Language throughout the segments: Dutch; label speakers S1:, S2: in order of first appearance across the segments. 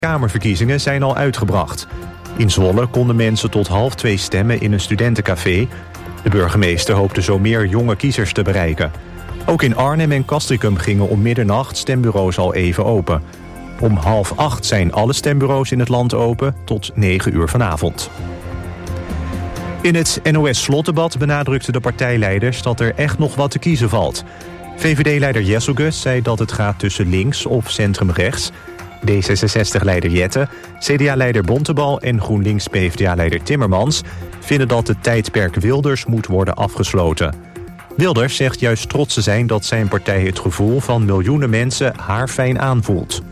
S1: Kamerverkiezingen zijn al uitgebracht. In Zwolle konden mensen tot 1:30 stemmen in een studentencafé. De burgemeester hoopte zo meer jonge kiezers te bereiken. Ook in Arnhem en Castricum gingen om middernacht stembureaus al even open. Om 7:30 zijn alle stembureaus in het land open tot 9:00 vanavond. In het NOS-slotdebat benadrukten de partijleiders dat er echt nog wat te kiezen valt. VVD-leider Jesselgus zei dat het gaat tussen links of centrumrechts. D66-leider Jette, CDA-leider Bontebal en GroenLinks-PVDA-leider Timmermans vinden dat het tijdperk Wilders moet worden afgesloten. Wilders zegt juist trots te zijn dat zijn partij het gevoel van miljoenen mensen haarfijn aanvoelt.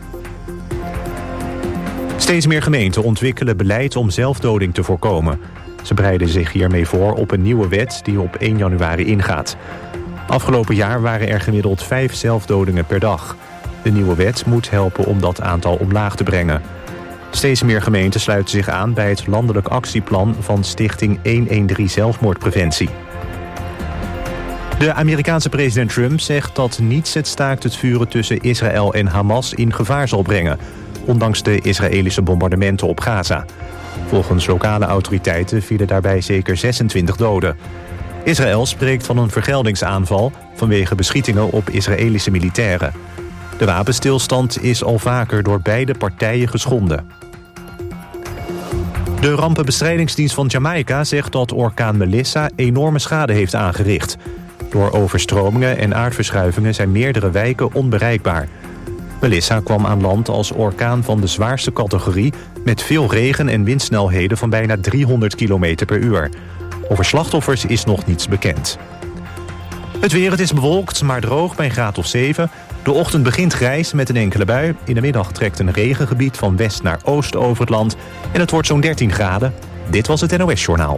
S1: Steeds meer gemeenten ontwikkelen beleid om zelfdoding te voorkomen. Ze bereiden zich hiermee voor op een nieuwe wet die op 1 januari ingaat. Afgelopen jaar waren er gemiddeld 5 zelfdodingen per dag. De nieuwe wet moet helpen om dat aantal omlaag te brengen. Steeds meer gemeenten sluiten zich aan bij het landelijk actieplan van Stichting 113 Zelfmoordpreventie. De Amerikaanse president Trump zegt dat niets het staakt het vuren tussen Israël en Hamas in gevaar zal brengen, ondanks de Israëlische bombardementen op Gaza. Volgens lokale autoriteiten vielen daarbij zeker 26 doden. Israël spreekt van een vergeldingsaanval vanwege beschietingen op Israëlische militairen. De wapenstilstand is al vaker door beide partijen geschonden. De rampenbestrijdingsdienst van Jamaica zegt dat orkaan Melissa enorme schade heeft aangericht. Door overstromingen en aardverschuivingen zijn meerdere wijken onbereikbaar. Melissa kwam aan land als orkaan van de zwaarste categorie met veel regen en windsnelheden van bijna 300 km per uur. Over slachtoffers is nog niets bekend. Het weer, het is bewolkt, maar droog bij een graad of 7. De ochtend begint grijs met een enkele bui. In de middag trekt een regengebied van west naar oost over het land. En het wordt zo'n 13 graden. Dit was het NOS-journaal.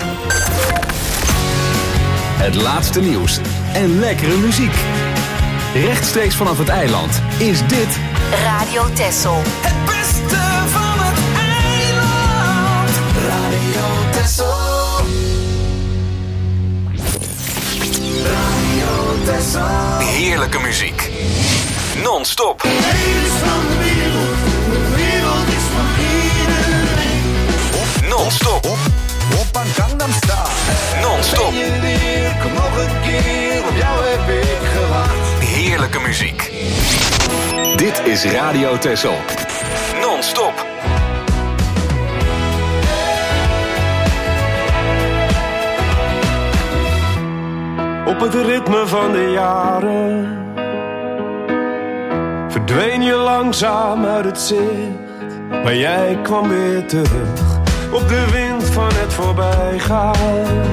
S2: Het laatste nieuws en lekkere muziek. Rechtstreeks vanaf het eiland is dit
S3: Radio Texel.
S4: Het beste van het eiland. Radio Texel. Radio Texel.
S2: heerlijke muziek. Non-stop.
S4: De wereld is van iedereen.
S2: Non-stop.
S4: Op een Gangnam Style.
S2: Non-stop.
S4: Ben je weer, kom nog een keer, op jou heb ik gewacht.
S2: Heerlijke muziek. Dit is Radio Texel. Non-stop.
S5: Op het ritme van de jaren verdween je langzaam uit het zicht, maar jij kwam weer terug op de wind van het voorbijgaan.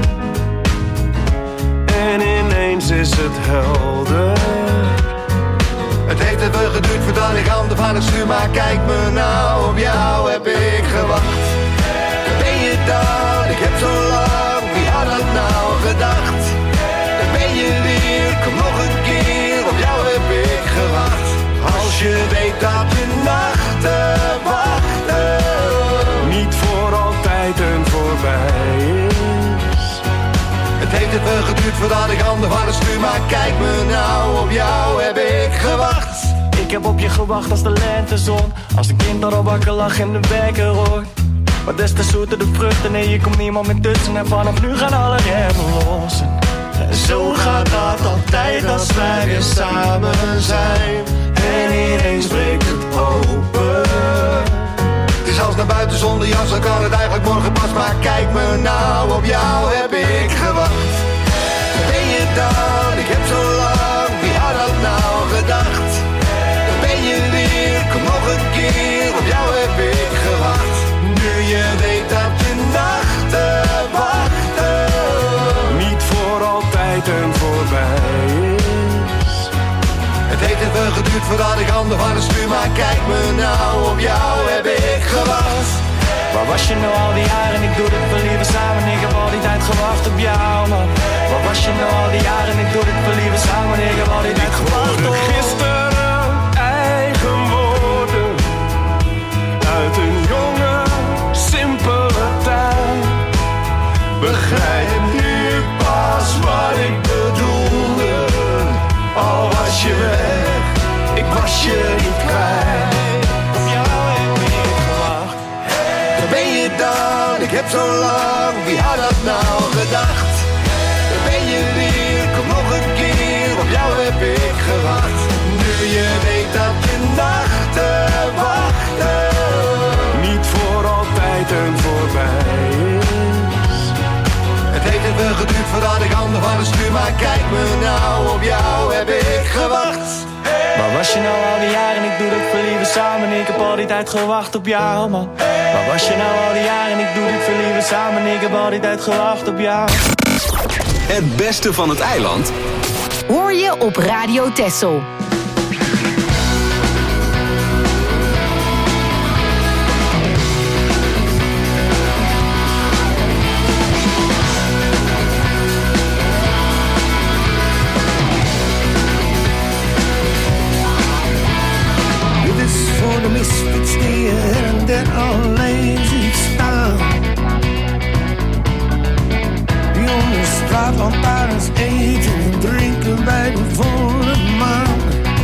S5: En ineens is het helder.
S4: Het heeft even geduurd voordat ik handen van het stuur, maar kijk me nou, op jou heb ik gewacht. Ben je dan, ik heb zo lang, wie had dat nou gedacht? Dan ben je weer, kom nog een keer, op jou heb ik gewacht. Als je weet dat de nachten wachten,
S5: niet voor altijd en voorbij is.
S4: het heeft even geduurd voordat ik handen van het stuur, maar kijk me nou, op jou heb ik gewacht.
S6: Ik heb op je gewacht als de lentezon, als een kind dat al wakker lag en de wekker hoort. Maar des te zoeter de vruchten, nee je komt niemand meer tussen. En vanaf nu gaan alle remmen los. En zo gaat dat altijd als wij weer samen zijn. En ineens breekt het open.
S4: Het is als naar buiten zonder jas, dan kan het eigenlijk morgen pas. Maar kijk me nou, op jou heb ik gewacht. Ben je dan, ik heb zo lang, wie had dat nou gedacht? Dan ben je weer, kom nog een keer, op jou heb ik gewacht. Nu je weet dat de nachten wachten,
S5: Niet voor altijd en voorbij is.
S4: het heeft even geduurd voordat ik handen van het stuur, maar kijk me nou, op jou heb ik gewacht.
S6: Waar was je nou al die jaren? Ik doe dit voor liever samen. Ik heb al die tijd gewacht op jou, man. Waar was je nou al die jaren? Ik doe dit voor liever samen. Ik heb al die tijd gewacht op
S5: Gisteren eigen woorden uit een jonge, simpele tijd. Begrijp nu pas wat ik bedoelde. Al was je weg, ik was je niet kwijt.
S6: jou heb ik gewacht.
S4: zo lang, wie had dat nou gedacht? Daar ben je weer, kom nog een keer, op jou heb ik gewacht. Nu je weet dat je nachten wachten
S5: niet voor altijd en voorbij is.
S4: Het heeft even geduurd voordat ik handen van het stuur, maar kijk me nou, op jou heb ik gewacht.
S6: Waar was je nou al die jaren? Ik doe dit voor liefde samen. Ik heb al die tijd gewacht op jou, man. Waar was je nou al die jaren? Ik doe dit voor liefde samen. Ik heb al die tijd gewacht op jou.
S2: Het beste van het eiland
S3: hoor je op Radio Texel.
S7: Voor de misfits die je her en der alleen ziet staan, die onder straatlantaarns eten en drinken bij de volle maan.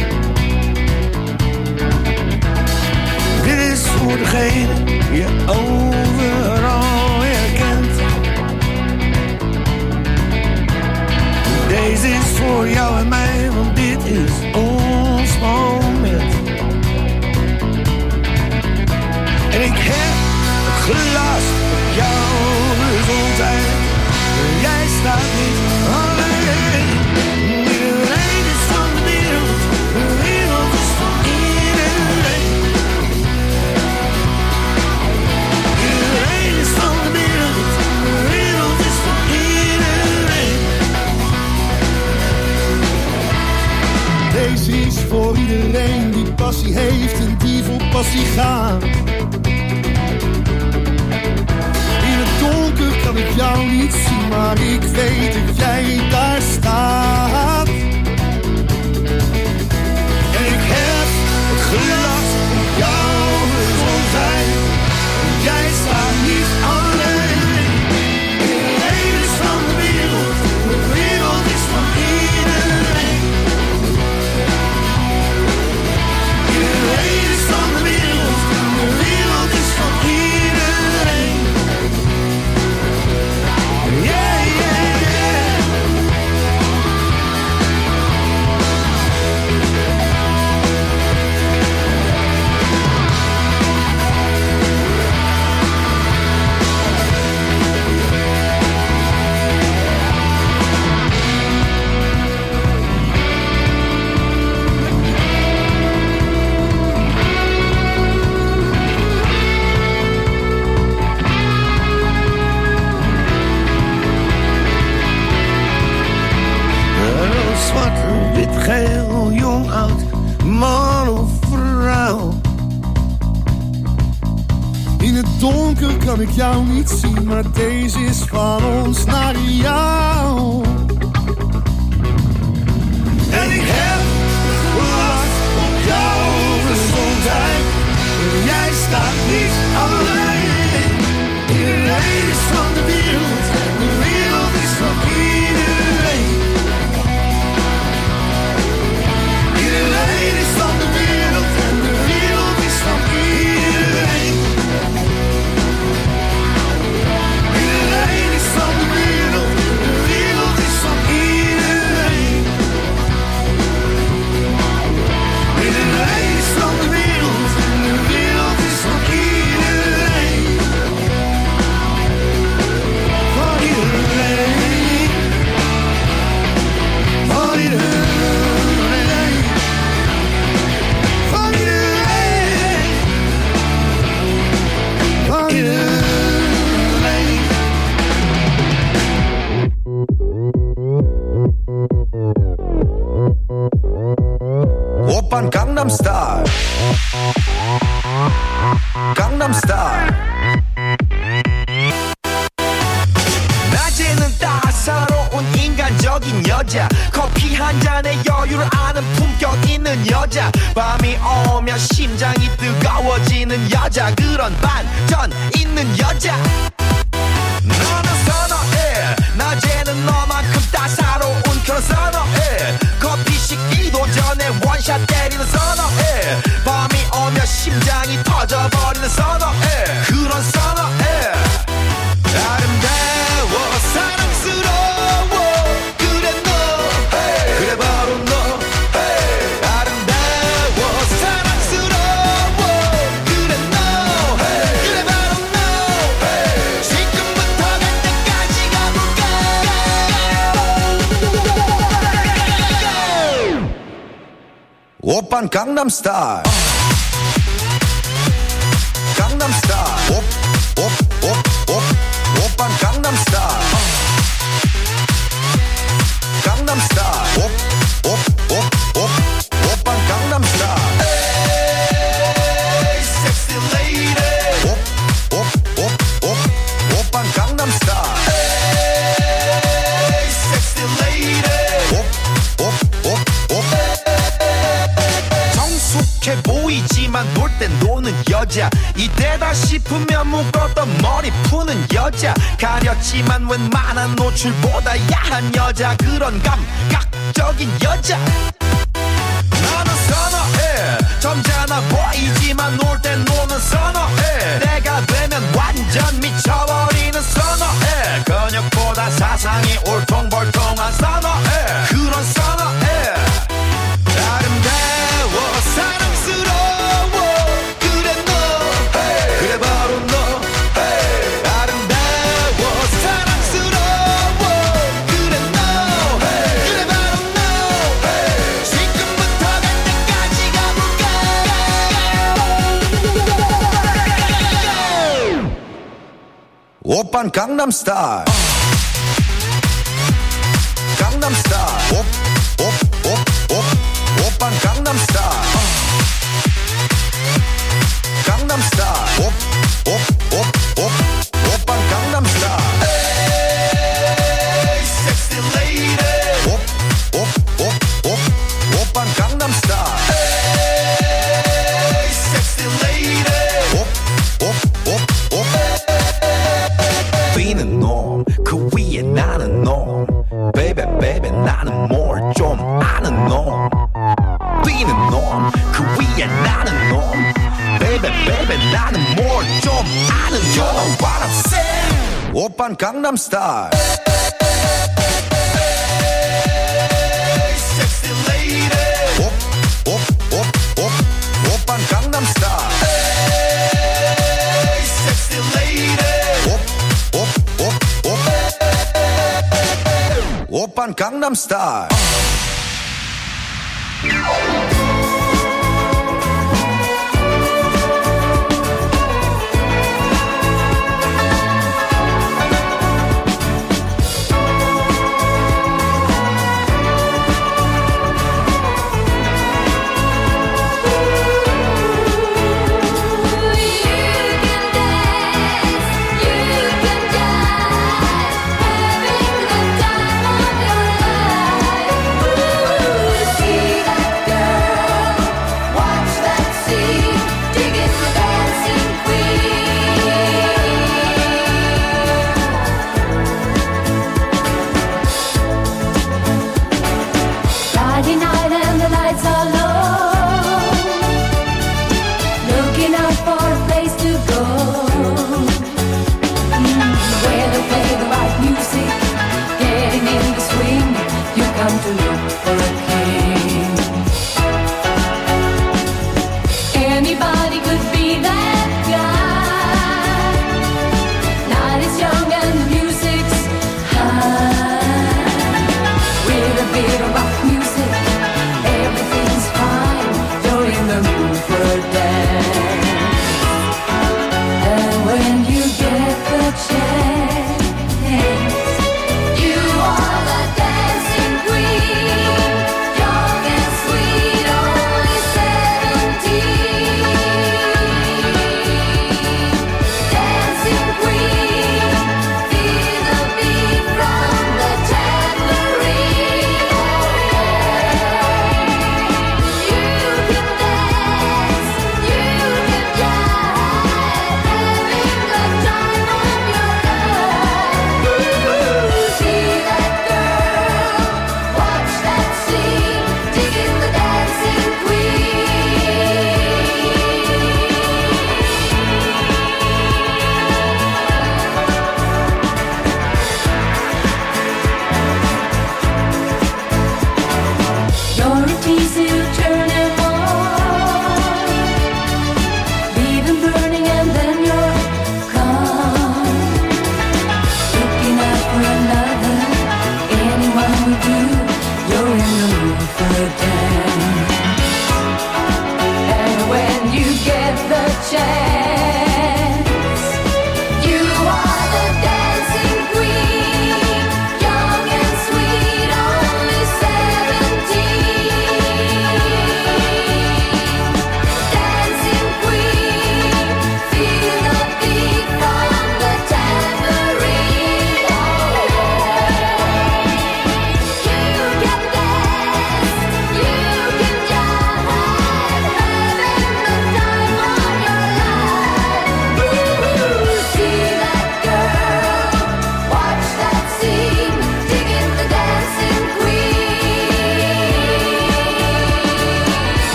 S7: Dit is voor degene die je overal herkent. Deze is voor jou en mij, want dit is ons moment. En ik heb het glas op jouw gezondheid. Jij staat niet alleen. Iedereen is van de wereld is van iedereen. Iedereen is van de wereld is van iedereen. Deze is voor iedereen die passie heeft en die vol passie gaat. Donker kan ik jou niet zien, maar ik weet dat jij daar staat. En ik heb het glas op jouw gezondheid. Jij staat niet alleen. Iedereen is van de wereld is van iedereen. Iedereen is van de wereld is van iedereen. Zwart, wit, geel, jong, oud, man of vrouw. In het donker kan ik jou niet zien, maar deze is van ons naar jou. En ik heb glas op jouw gezondheid. Jij staat niet alleen. Iedereen is van de wereld is van iedereen. Iedereen is van de wereld en de wereld is van iedereen. Iedereen is van de wereld is van iedereen. Iedereen is van de wereld en de wereld is van iedereen. Van iedereen. Van iedereen.
S4: Oppan Gangnam Style. Gangnam Style. 낮에는 따사로운 인간적인 여자. 커피 한 잔에 여유를 아는 품격 있는 여자. 밤이 오면 심장이 뜨거워지는 여자. 그런 반전 있는 여자. 너는 선호해. 낮에는 너만큼 따사로운 그런 선호해. 커피 식기도 전에 원샷 때리는 선호해. 밤이 오면 심장이 터져버리는 선호해. 그런 선호해. 오빤 강남스타일 강남스타일 오빤 강남스타일 강남스타일 오빤 강남스타일 에이 섹시 레이디 오빤 강남스타일 에이 섹시 레이디 정숙해 보이지만 놀 땐 노는 여자 이때다 싶으면 묶었던 머리 푸는 여자 가렸지만 웬만한 노출보다 야한 여자 그런 감각적인 여자 나는 선어해 점잖아 보이지만 놀 땐 노는 선어해 내가 되면 완전 미쳐버리는 선어해 근육보다 사상이 울퉁불퉁한 선어해 그런 선어해 아름다워 사랑스러워 그래 너 hey. 그래 바로 너 hey. 아름다워 사랑스러워 그래 너 hey. 그래 바로 너 hey. 지금부터 갈 때까지 가볼까 오빤 강남스타일 강남스타일 오빤 강남스타일 강남스타일 오빤 강남스타일 에이 섹시 레이디 오빤 강남스타일 에이 섹시 레이디 뛰는 놈 그 위에 나는 놈 Baby baby 나는 뭘 좀 아는 놈 뛰는 놈 그 위에 나는 놈 Baby baby 나는 뭘 좀 아는 놈 You know what I'm saying 오빤 강남스타일 Sexy lady 오빤 강남스타일 Sexy lady 오빤 강남스타일
S8: Having the time of your life. Ooh, see that girl.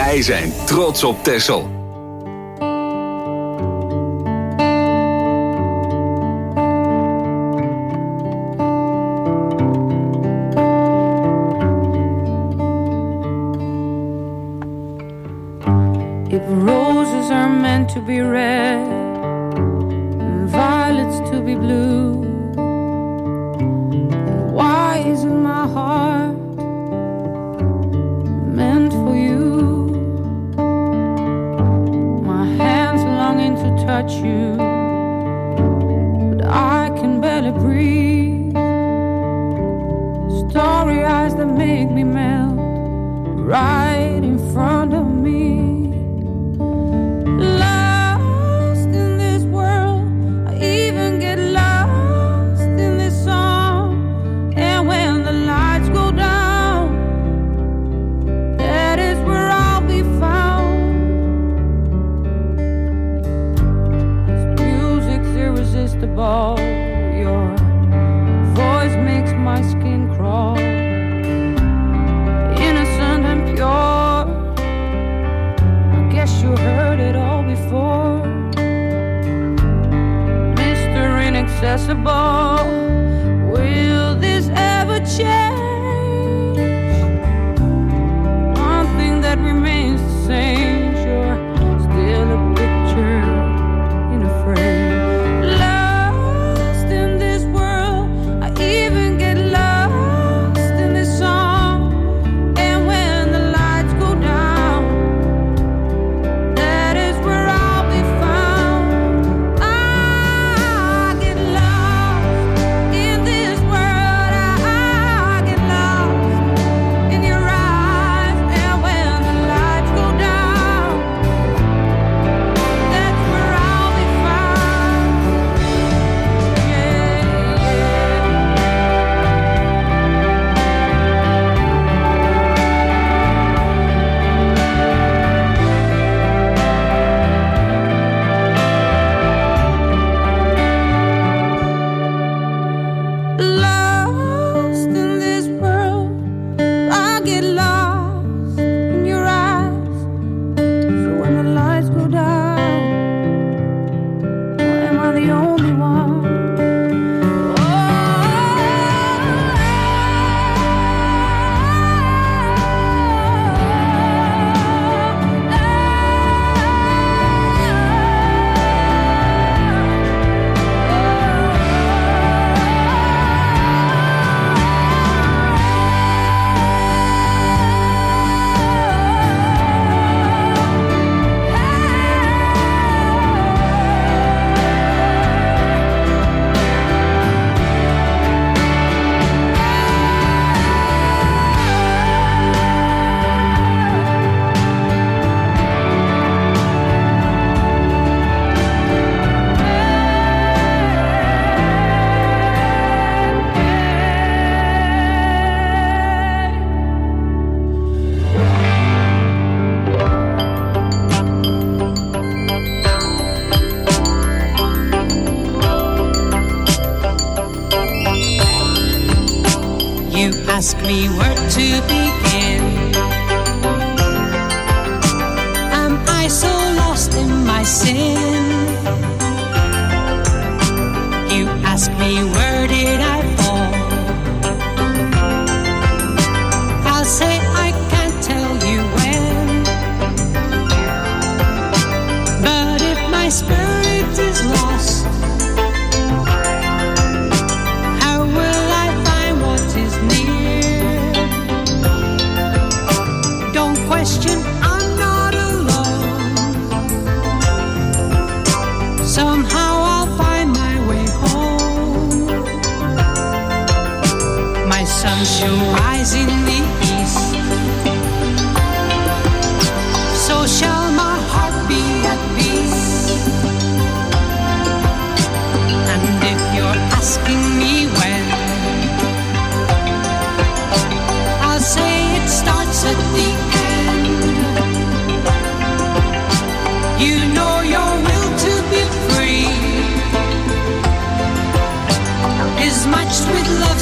S2: Wij zijn trots op Texel.
S8: If roses are meant to be red and violets to be blue, then why isn't my heart meant for you? My hands longing to touch you, but I can barely breathe. Starry eyes that make me melt right in front of me. Your voice makes my skin crawl, innocent and pure. I guess you heard it all before. Mr. Inaccessible, will this ever change? One thing that remains the same, you're still a picture in a frame.
S9: Ask me where to begin. Am I so lost in my sin? You ask me where did I fall? I'll say I can't tell you when. But if my spirit is lost, how will I find what is near? Don't question, I'm not alone. Somehow I'll find my way home. My sun shall rise in the east, so shall my heart be at peace. And if you're asking me when, I'll say it starts at the end. You know your will to be free is matched with love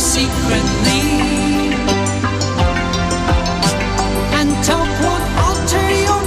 S9: secretly, and talk won't alter your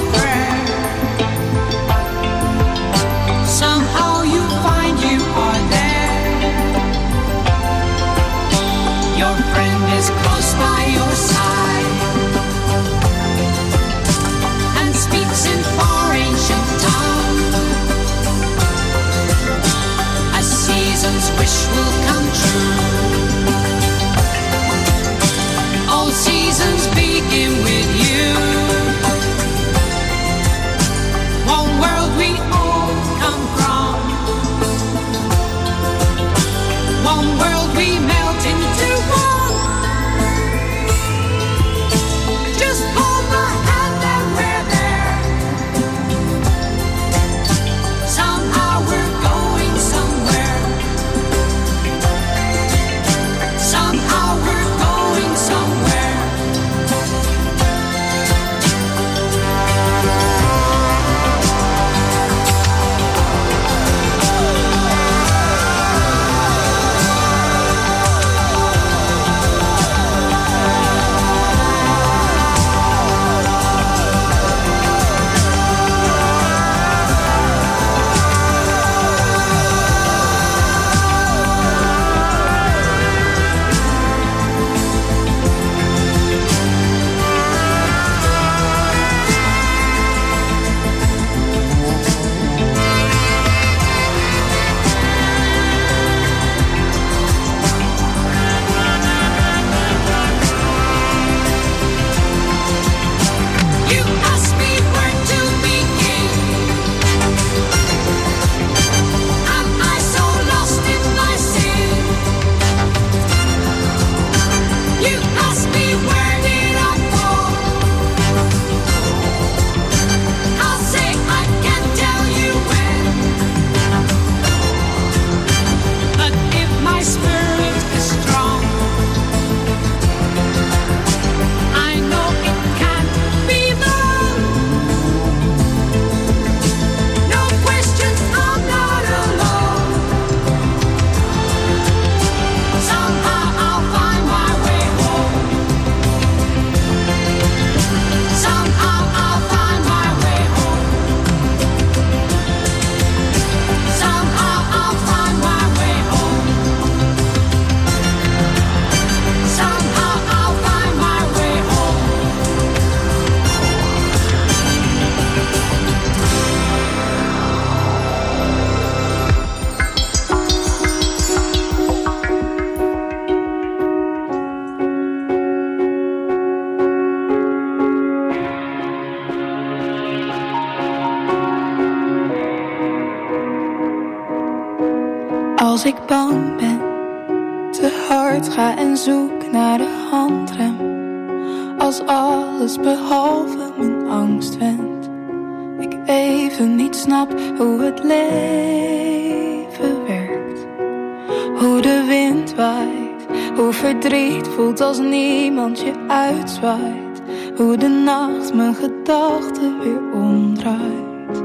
S8: Als ik bang ben, te hard ga en zoek naar de handrem. Als alles behalve mijn angst wendt. Ik even niet snap hoe het leven werkt. Hoe de wind waait, hoe verdriet voelt als niemand je uitzwaait. Hoe de nacht mijn gedachten weer omdraait.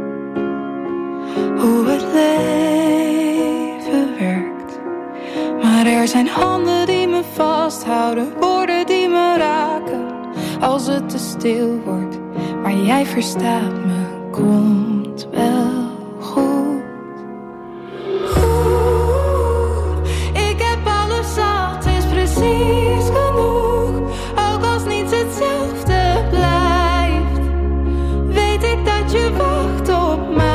S8: Hoe het leven werkt. Maar er zijn handen die me vasthouden, woorden die me raken. Als het te stil wordt, maar jij verstaat me, komt wel goed. Ik heb alles zat, is precies genoeg. Ook als niets hetzelfde blijft, weet ik dat je wacht op mij.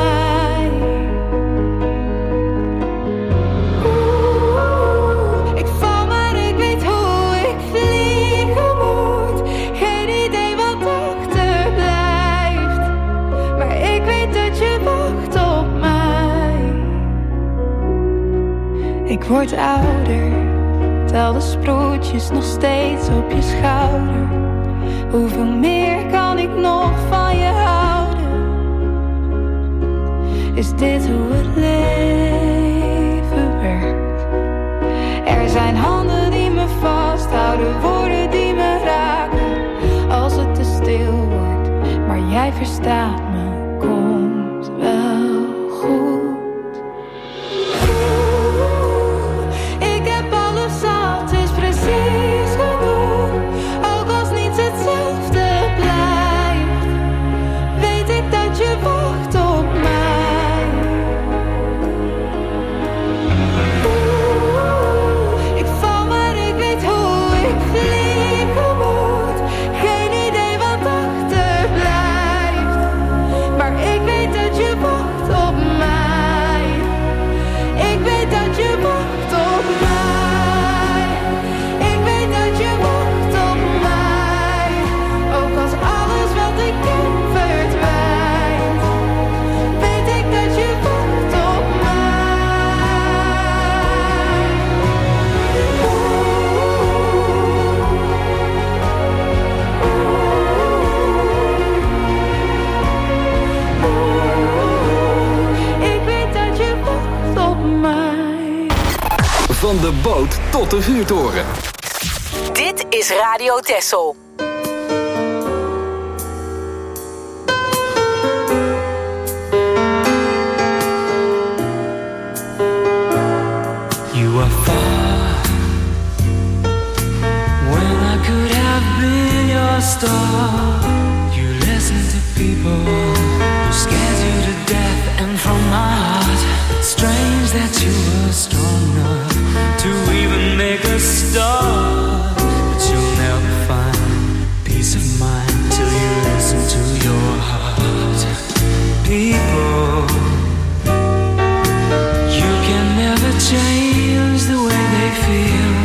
S8: Ik val maar ik weet hoe ik vliegen moet. Geen idee wat achterblijft, maar ik weet dat je wacht op mij. Ik word ouder, tel de sproetjes nog steeds op je schouder. Hoeveel meer kan ik nog van je houden? Is dit hoe het leven werkt? Er zijn handen die me vasthouden, woorden die me raken. Als het te stil wordt, maar jij verstaat me, komt wel goed. Ik heb alles zat, is precies genoeg. Ook als niets hetzelfde blijft, weet ik dat je wacht op mij. Ik val maar ik weet hoe ik vliegen moet. Geen idee wat achterblijft, maar ik weet dat je wacht op mij. Ik weet dat je wacht op mij. Ik weet dat je wacht op mij. Ook als alles wat ik ken verdwijnt, weet ik dat je wacht op mij. Ik weet dat je wacht op mij.
S2: Van de boot tot de vuurtoren.
S3: Dit is Radio Texel.
S10: You were far when I could have been your star. You listened to people who scared you to death, and from my heart, it's strange that you were strong enough to even make a start. But you'll never find peace of mind till you listen to your heart. People, you can never change the way they feel.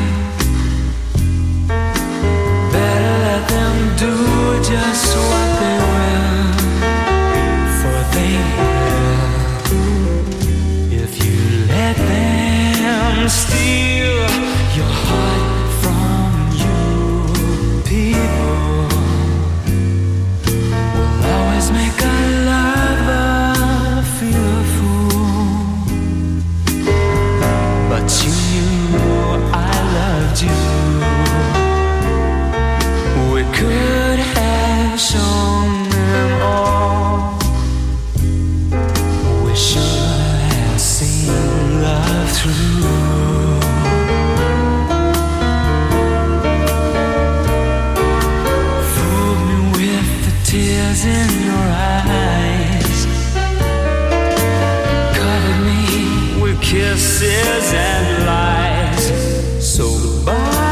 S10: Better let them do just what they will, for they will. If you let them steal your heart from you, people will always make a lover feel a fool. But you knew I loved you. We could have shown them all. We should have seen love through. Fooled me with the tears in your eyes, covered me with kisses and lies. So goodbye.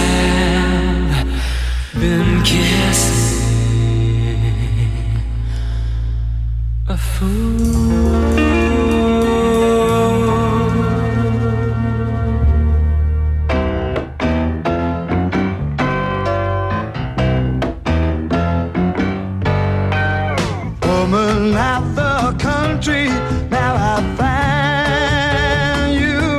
S10: have been kissing a fool.
S7: Woman of the country, now I find you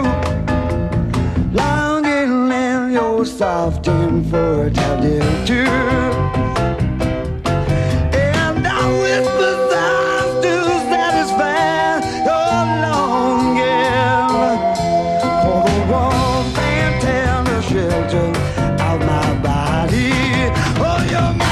S7: longing in your soft and fertile too. And I whisper thoughts to satisfy your longing for the warmth and tender shelter of my body. Oh, you're mine.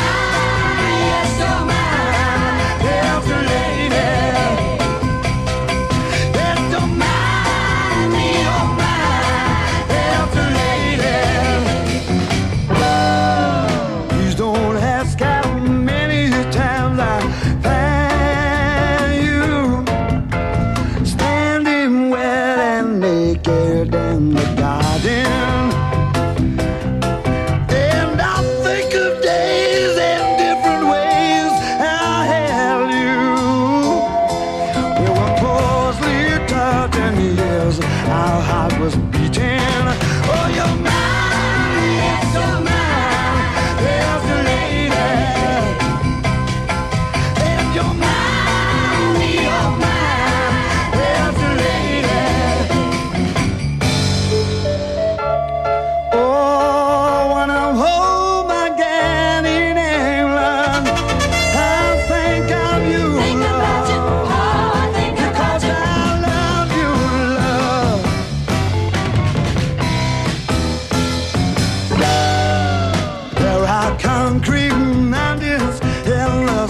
S7: Our heart was beating. Oh, you're mine, yes, you're mine, yes, the lady. And you're mine, yes, the lady. Oh, when I'm home again in England, I think of you, Lord. Because I love you, love. There are concrete mountains in the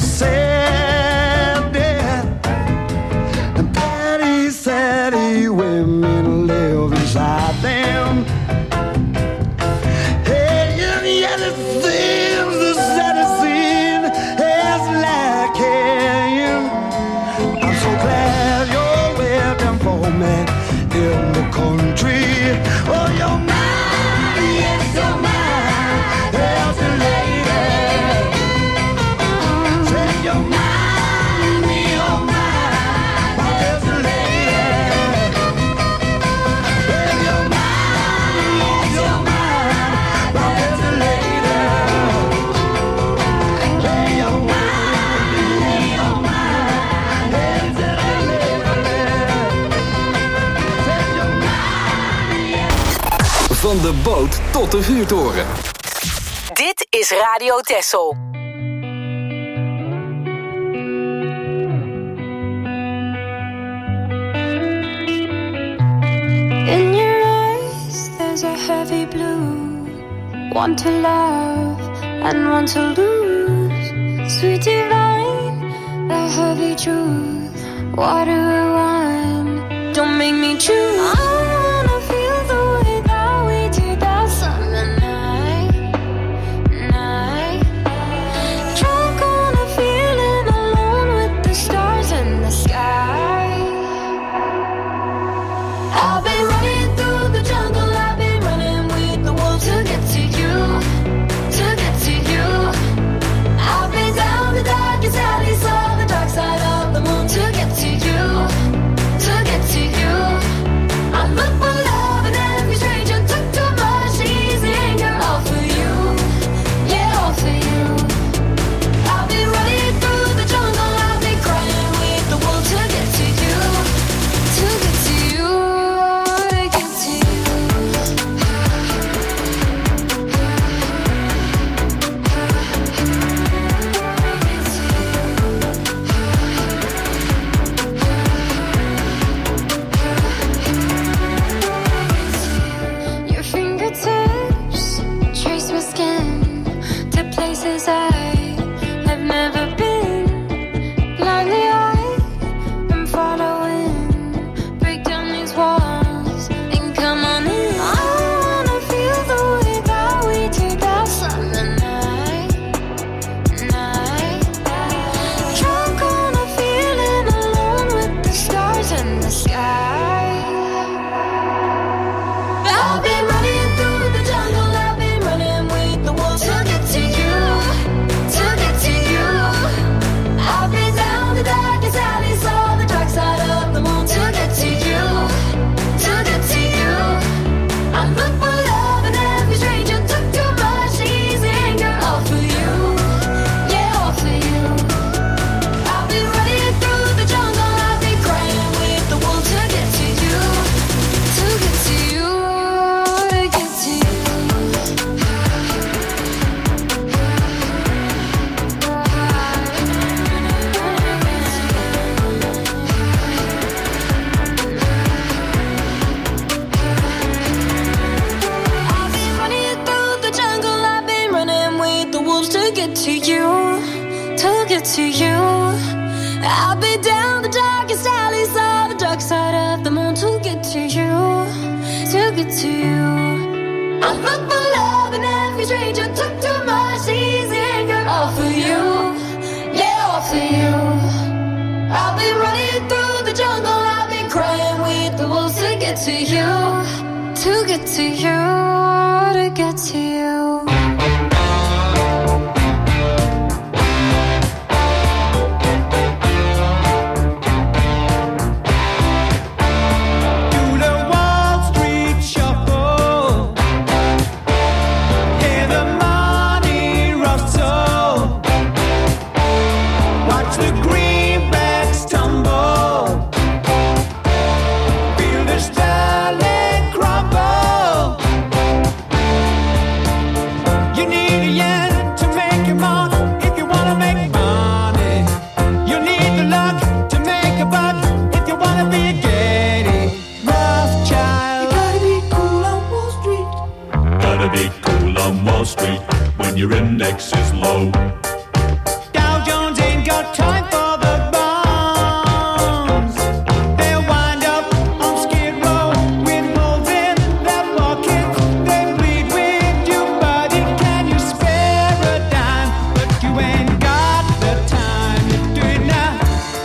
S7: sand, and petty, saddy women live inside them. Hey, and yet it seems the saddest scene is lacking. I'm so glad you're waiting for me in the country. Oh, you're mine, yes, you're mine, yes, the lady. Say you're mine, yes, the lady. Say you're mine, yes, you're mine, yes, the lady. Say you're mine, yes, the lady.
S2: Van de boot tot de vuurtoren.
S3: Dit is Radio Texel.
S8: In your eyes, there's a heavy blue. One to love and one to lose. Sweet divine, the heavy truth. Water or wine, don't make me choose. I wanna feel the way that we did that summer night. Drunk on a feeling alone with the stars in the sky. I've been running through the jungle, I've been running with the wolves to get to you, to get to you. I've been down the darkest alley, saw the dark side of the moon to get to you, to get to you. I'm
S11: get to you, to get to you. I'll be down the darkest alleys on the dark side of the moon to get to you, to get to you. I'm not for love and every stranger took too much easy anger. All for you, yeah, all for you. I'll be running through the jungle, I'll be crying with the wolves to get to you, to get to you, to get to you.
S12: Street when your index is low.
S13: Dow Jones ain't got time for the bombs. They'll wind up on Skid Row with holes in their pockets. They bleed with you, buddy. Can you spare a dime? But you ain't got the time to do it now.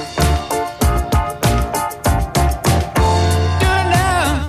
S13: Do it now.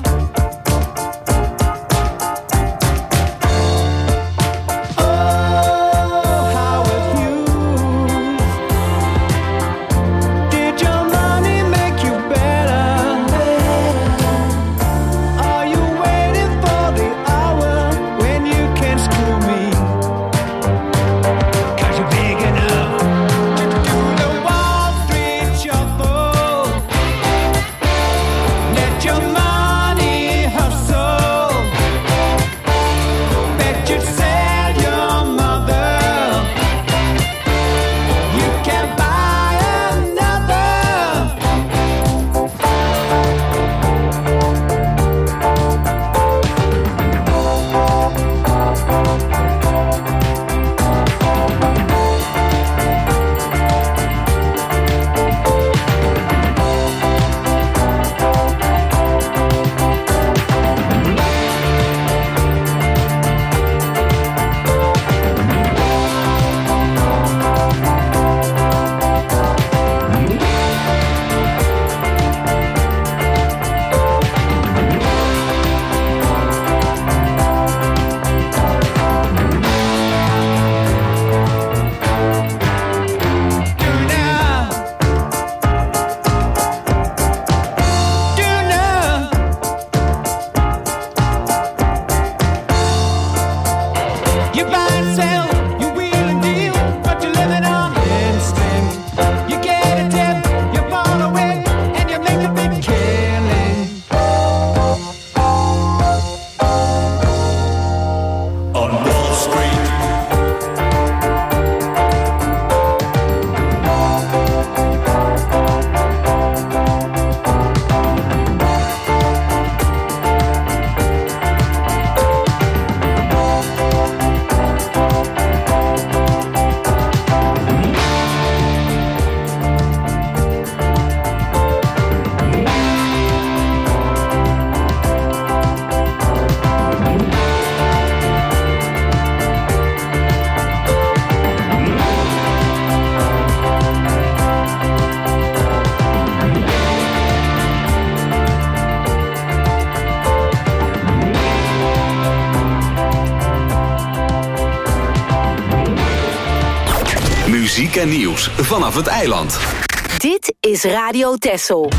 S2: Muziek en nieuws vanaf het eiland.
S3: Dit is Radio Texel.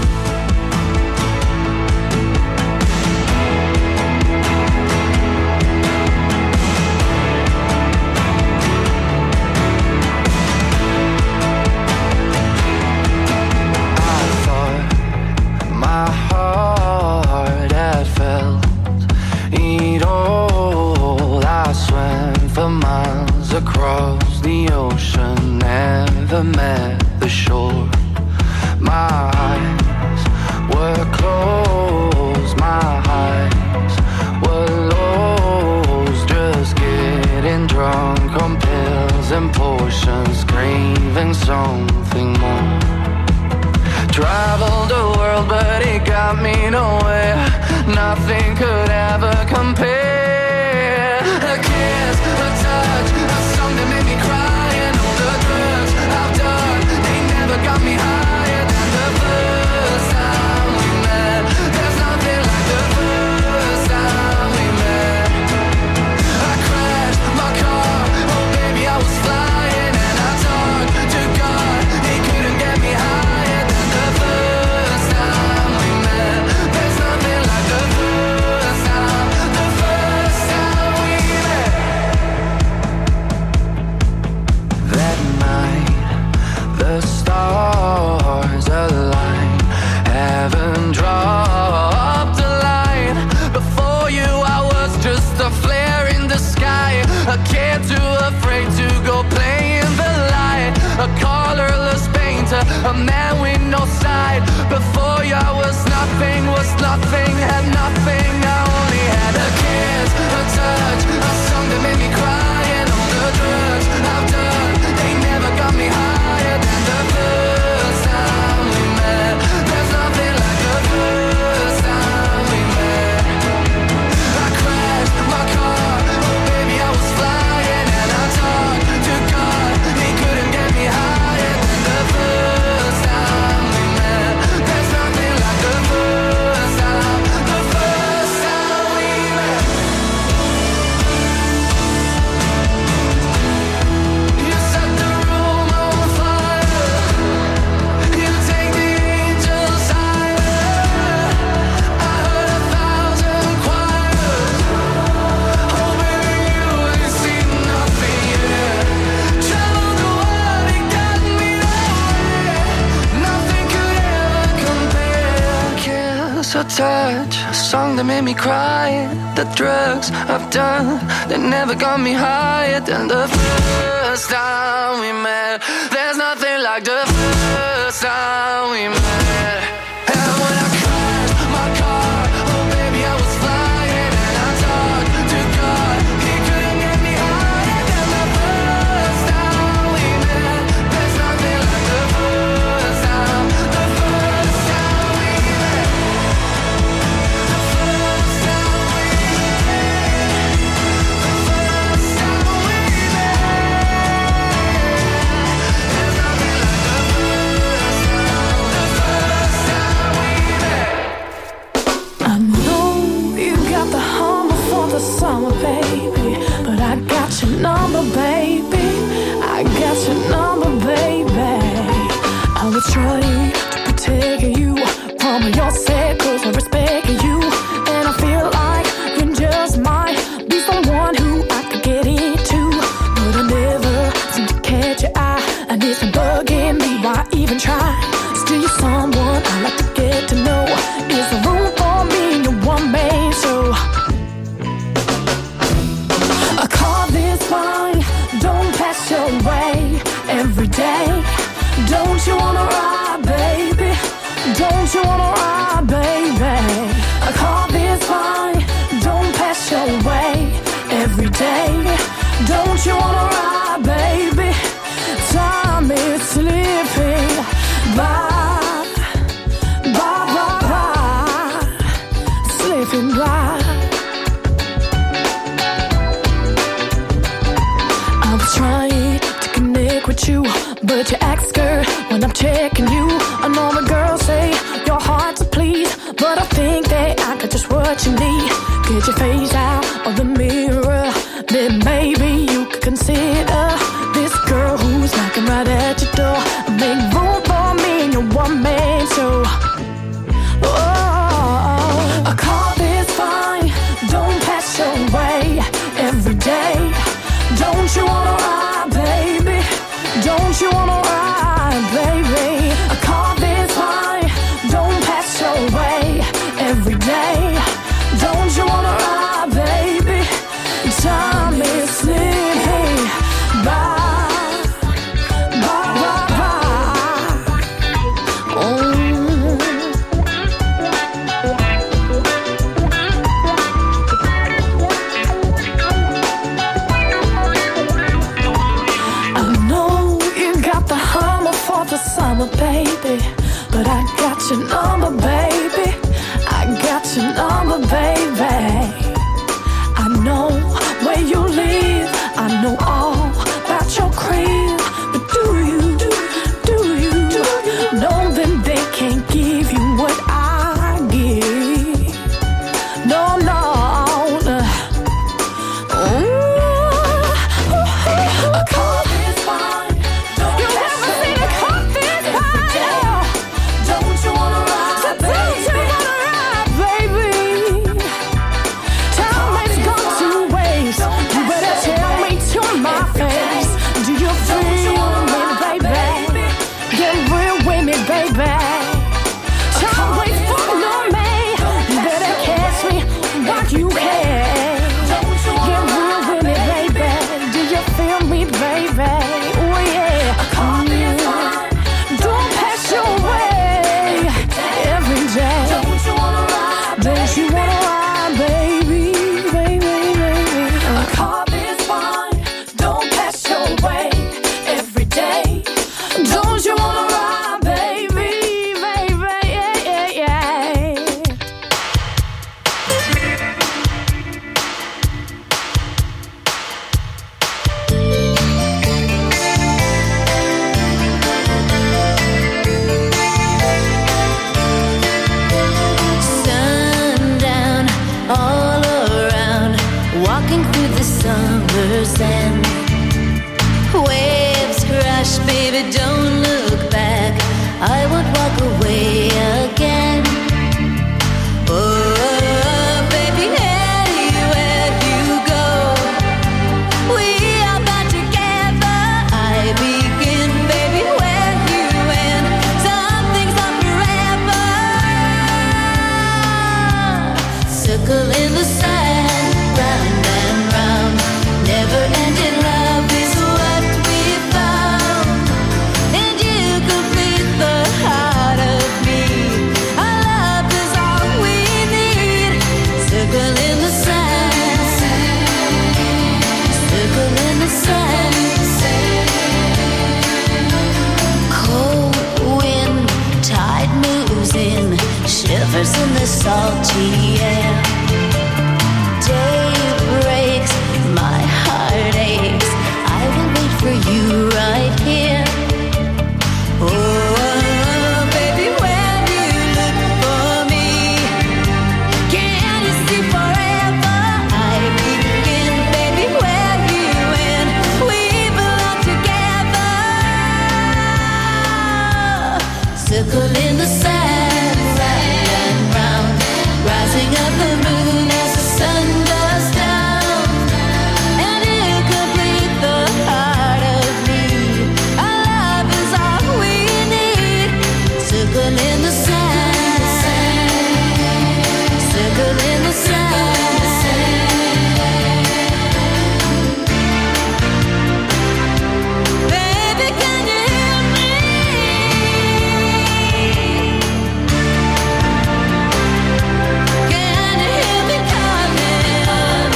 S14: Across the ocean, never met the shore. My eyes were closed, my eyes were lost, just getting drunk on pills something more. Traveled the world, but it got me nowhere. Nothing could ever compare. A kiss, a touch, a song that made me cry, and all the drugs I've done, they never got me higher than the first time we met. There's nothing like the first time we met. I crashed my car, oh baby I was flying, and I talked to God, he couldn't get me higher than the first time we met. There's nothing like the first time we met. That night, the stars aligned, heaven dropped a line. Before you I was just a flare in the sky, a kid too afraid to go play in the light, a colorless painter, a man with no side. Before you I was nothing, had nothing. I only had a kiss, a touch, a song that made me cry, and all the drugs I've done, they never got me higher than the first time we met. There's nothing like the first time we met. I crashed my car, oh baby I was flying, and I talked to God, he couldn't get me higher than the first time we met. There's nothing like the first time we met. You set the room on fire, you take the angels higher. I heard 1,000 choirs, oh baby you ain't seen nothing yet. Traveled the world, it got me nowhere. Nothing could ever compare. Kiss or touch, a song that made me cry, the drugs I've done, they never got me higher than the first time we met. There's nothing like the first time we met. And when I crashed my car, oh baby I was flying, and I talked to God, he couldn't get me higher than the first time we met. There's nothing like the first time we met. The first time we met. The first time we met. There's nothing like the first time we met.
S15: I know you got the humble for the summer, baby, but I got your number, baby. I got your number, baby. I was trying to protect you from yourself, 'cause I respect you, and I feel like you just might be someone who I could get into, but I never seem to catch your eye, and it's been bugging me. Why even try? Still you're someone I like to get to know. Is there room for me in your one-man show? A car this fine, don't pass your way every day. Don't you wanna ride, baby? Don't you wanna ride, baby? A car this fine, don't pass your way every day. Don't you wanna ride, baby? Time is slipping by, slipping by. I was trying to connect with you, but you act scared when I'm checking you. I know the girls say you're hard to please, but I think that I got just what you need. Get your face out of the mirror, then maybe you could consider this girl who's knocking right at your door. Make room for me in your one-man show. Oh, a car this fine, don't pass your way every day. Don't you wanna ride, baby? Don't you wanna ride, baby? A car this fine, don't pass your way every day. Don't you wanna ride, baby? Time is slipping by. I know you got the hum got your number, baby. I got your number, baby. I know where you live. I know all about your crib. But do you know that they can't give you what I give? No, no. A car is fine. You ever seen a car this fine? Don't you wanna ride, baby? Don't you wanna ride, baby? Time has gone to waste. You better tell me to my face. Do you feel me, baby? Get real with me, baby. Time waits for no man. You better catch me while you can. Get real with me, baby. Do you feel me, baby? Oh yeah. Don't pass your way every day. Don't you wanna ride, baby, baby, baby? A car is fine. Don't pass your way every day. Don't you wanna ride, baby, baby? Yeah, yeah, yeah.
S11: Sundown all around, walking through the summer sand. Waves crash, baby, don't look back. I won't walk away again. Oh, baby, anywhere you go, we are bound together. I begin, baby, where you end. Some things are forever. Circle in the sand, round and round. Never ending love is what we found. And you complete the heart of me. Our love is all we need. Circle in the sand. Circle in the sand. Cold wind, tide moves in, shivers in the salty air. Day breaks, my heart aches. I will wait for you right here. Oh, baby, when you look for me, can you see forever? I begin, baby, where you end. We belong together. Circle in the sand, round and round, rising up the moon as the sun goes down. And you complete the heart of me. Our love is all we need. Circle in the sand. Circle in the sand. Baby, can you hear me? Can you hear me coming?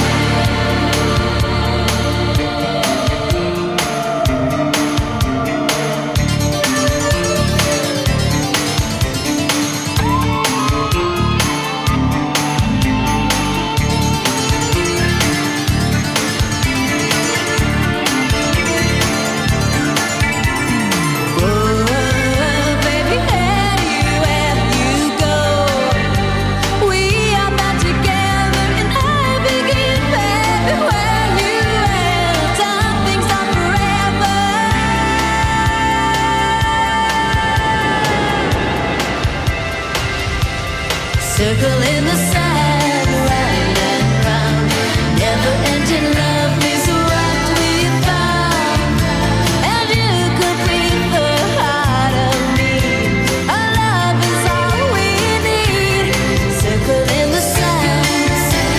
S11: Circle in the sand, round and round. Never ending love is what we found. And you complete the heart of me. Our love is all we need. Circle in the sand.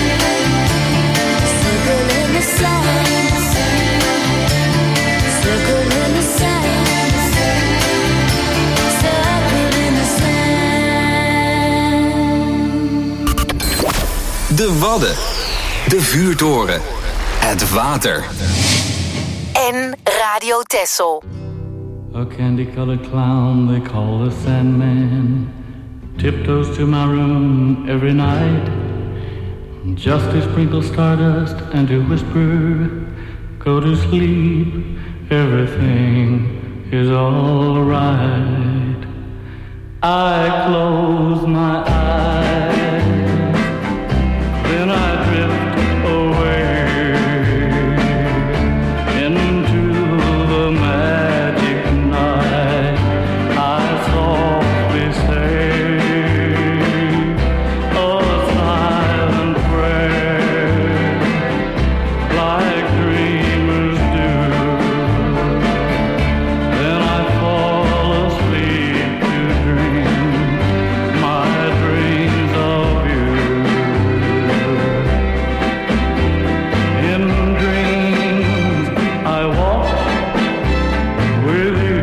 S11: Circle in the sand. Circle in the sand. Circle in the sand.
S2: De Wadden. De vuurtoren. Het water.
S3: En Radio Texel.
S16: A candy-colored clown they call the Sandman tiptoes to my room every night, just to sprinkle stardust and to whisper, go to sleep, everything is all right. I close my eyes, then I drift away into the magic night. I softly say a silent prayer, like dreamers do. Then I fall asleep to dream my dreams of you. In dreams I walk with you.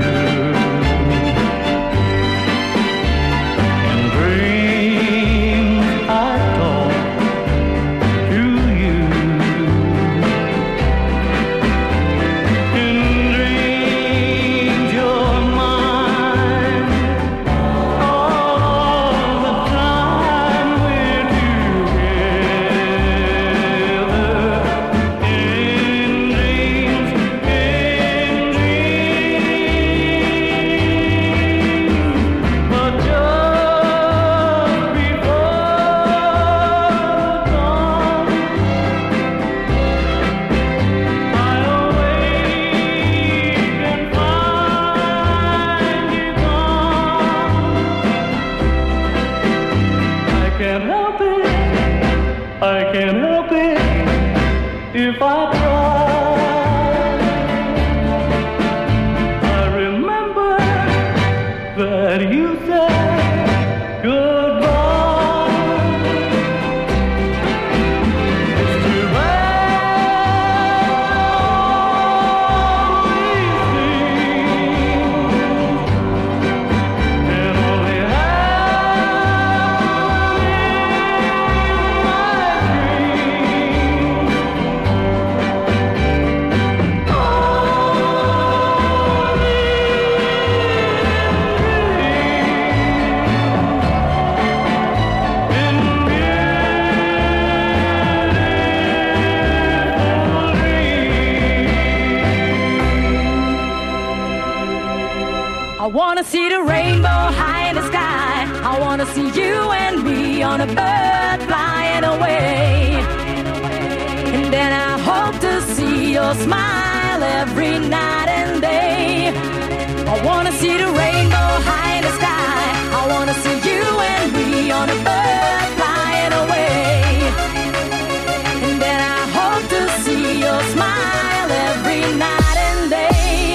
S16: In dreams I talk to you. In dreams you're mine all the time we're together. In dreams, but just before dawn, I awake and find you gone. I can't help it, I can't help it if I try. I remember that you said goodbye. It's too bad these things can only happen in my dreams.
S17: I wanna see the rainbow high in the sky. I wanna see you and me on a bird flying away. And then I hope to see your smile every night and day. I wanna see the rainbow high in the sky. I wanna see you and me on a bird flying away. And then I hope to see your smile every night and day.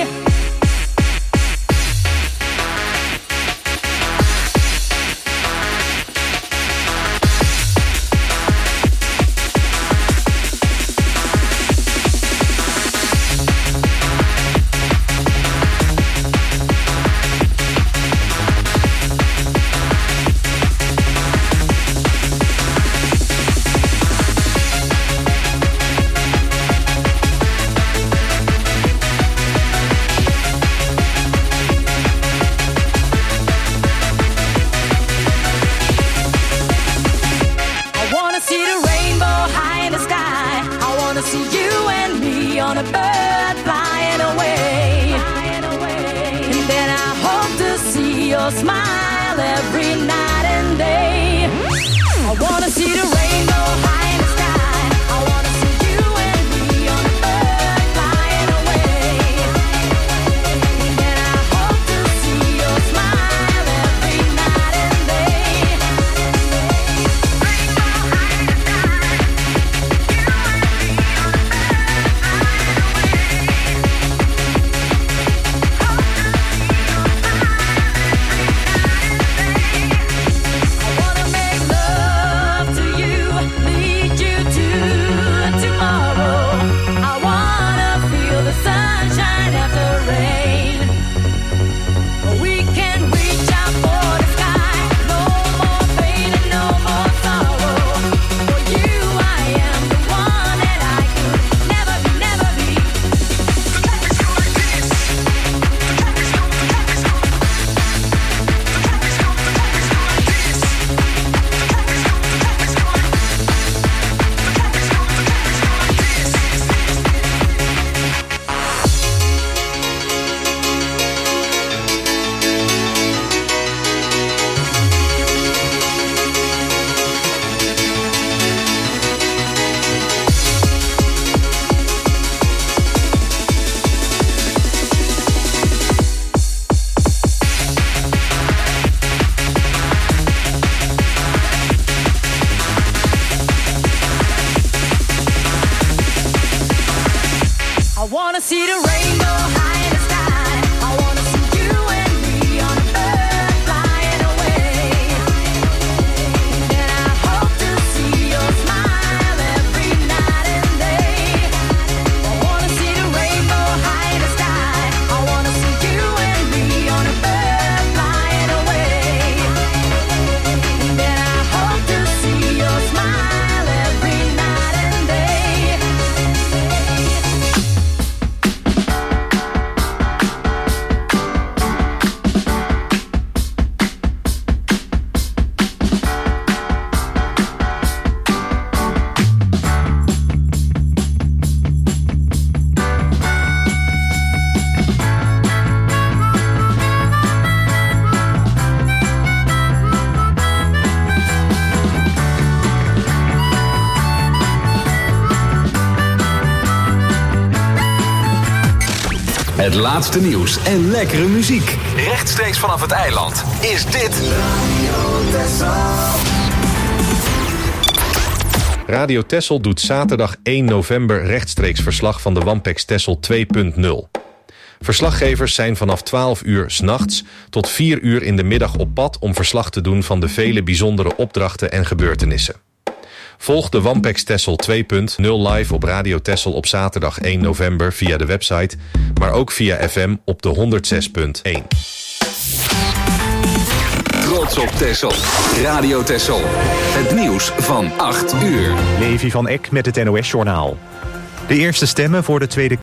S17: I wanna see the rainbow high in the sky. I wanna see you and me on a bird flying away. And then I hope to see your smile every night and day. I wanna see the rainbow high in the sky. I wanna see you and me on a bird flying away. And then I hope to see your smile every night and day. I wanna make love to wanna see the rainbow high in the sky. I wanna see you and me on a bird flying away. And I hope to see your smile every night and day. I wanna see the rainbow high in the sky. I wanna see you and me on a bird flying away. And I hope to see your smile every night and day.
S2: Het laatste nieuws en lekkere muziek. Rechtstreeks vanaf het eiland is dit
S18: Radio Texel doet zaterdag 1 november rechtstreeks verslag van de Wampex Texel 2.0. Verslaggevers zijn vanaf 12 uur 's nachts tot 4 uur in de middag op pad om verslag te doen van de vele bijzondere opdrachten en gebeurtenissen. Volg de Wampex Texel 2.0 live op Radio Texel op zaterdag 1 november via de website, maar ook via FM op de 106.1.
S2: Trots op Texel. Radio Texel. Het nieuws van 8 uur.
S1: Levi van Eck met het NOS-journaal. De eerste stemmen voor de Tweede